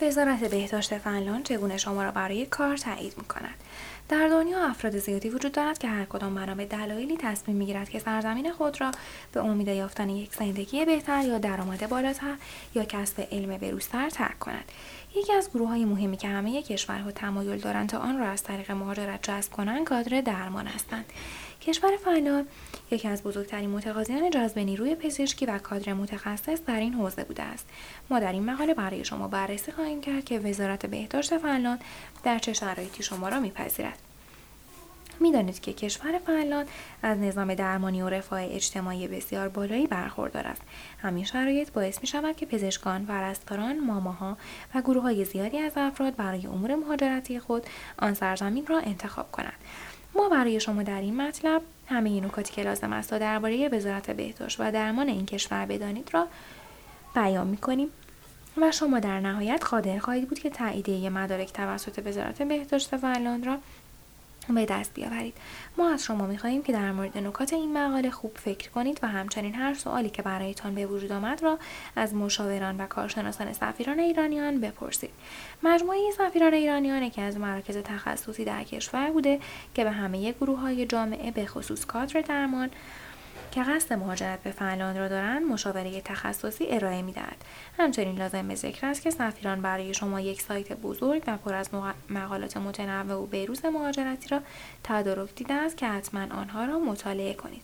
وزارت بهداشت فنلاند چگونه شما را برای کار تایید می‌کند؟ در دنیا افراد زیادی وجود دارد که هر کدام بنا به دلایلی تصمیم می‌گیرد که سرزمین خود را به امید یافتن یک زندگی بهتر یا درآمد بالاتر یا کسب علم بروزتر ترک کند. یکی از گروه‌های مهمی که همه کشورها تمایل دارند تا آن را از طریق مهاجرت جذب کنند کادر درمان هستند. کشور فنلاند یکی از بزرگترین متقاضیان جذب نیروی پزشکی و کادر متخصص در این حوزه بوده است. ما در این مقاله برای شما بررسی خواهیم کرد که وزارت بهداشت فنلاند در چه شرایطی شما را می‌پذیرد. می‌دانید که کشور فنلاند از نظام درمانی و رفاه اجتماعی بسیار بالایی برخوردار است. همین شرایط باعث می‌شود که پزشکان، پرستاران، ماماها و گروه‌های زیادی از افراد برای امور مهاجرتی خود آن سرزمین را انتخاب کنند. ما برای شما در این مطلب همه این نکاتی که لازم است تا درباره وزارت بهداشت و درمان این کشور بدانید را بیان می‌کنیم و شما در نهایت قادر خواهید بود که تاییدیه مدارک توسط وزارت بهداشت فنلاند را به دست بیاورید. ما از شما می‌خواهیم که در مورد نکات این مقاله خوب فکر کنید و همچنین هر سوالی که برایتان به وجود آمد را از مشاوران و کارشناسان سفیران ایرانیان بپرسید. مجموعه سفیران ایرانیان که از مراکز تخصصی در کشور بوده که به همه گروه‌های جامعه به خصوص کادر درمان که قصد مهاجرت به فنلاند را دارند مشاوره تخصصی ارائه می‌دهد. همچنین لازم به ذکر است که سفیران برای شما یک سایت بزرگ و پر از مقالات متنوع و به‌روز مهاجرتی را تدارک دیده است که حتما آنها را مطالعه کنید.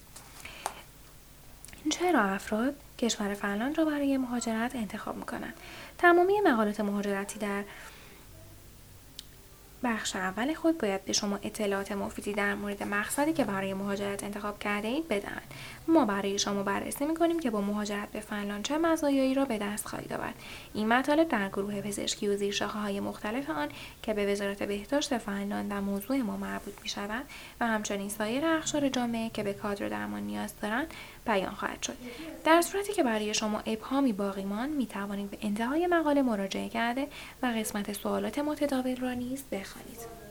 چرا افراد کشور فنلاند را برای مهاجرت انتخاب می‌کنند؟ تمامی مقالات مهاجرتی در بخش اول خود باید به شما اطلاعات مفیدی در مورد مقصدی که برای مهاجرت انتخاب کرده اید بدهند. ما برای شما بررسی می‌کنیم که با مهاجرت به فنلاند چه مزایایی را به دست خواهید آورد. این مطالب در گروه پزشکی و زیرشاخه‌های مختلف آن که به وزارت بهداشت فنلاند و موضوع ما مربوط می‌شود و همچنین سایر اقشار جامعه که به کادر درمان نیاز دارند بیان خواهد شد. در صورتی که برای شما ابهامی باقی ماند می‌توانید به انتهای مقاله مراجعه کرده و قسمت سوالات متداول را نیز بخوانید.